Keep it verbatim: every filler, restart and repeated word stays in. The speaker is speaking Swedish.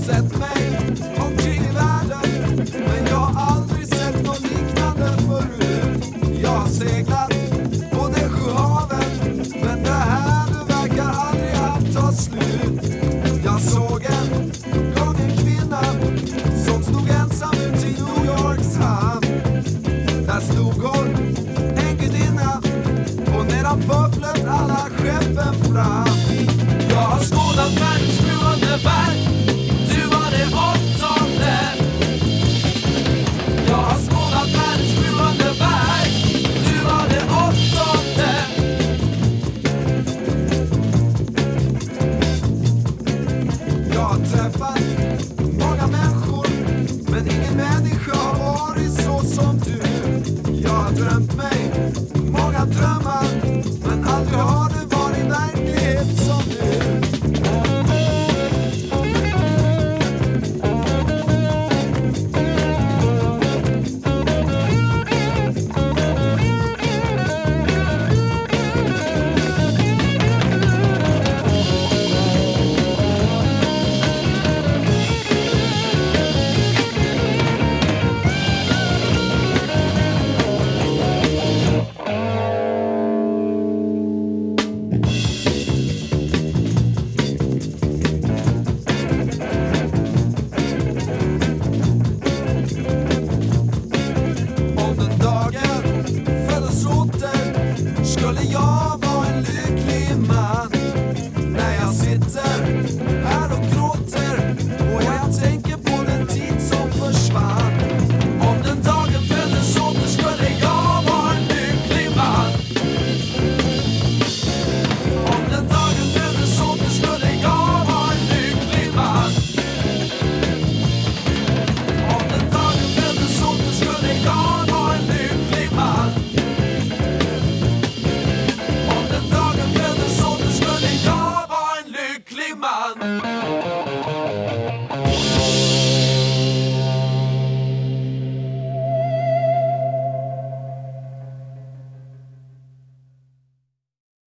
sett mig omkring i världen, men jag har aldrig sett något liknande förut. Jag har seglat på det sjöhaven, men det här du verkar aldrig att ta slut. Jag såg en gång en kvinna som stod ensam ut i New Yorks hamn. Där stod hon, en gudinna, och nedanför flöt alla skeppen fram. Jag har skådat världens sjuande berg, du var det åttonde. Jag har skådat världens sjuande berg, du var det åttonde. Jag har träffat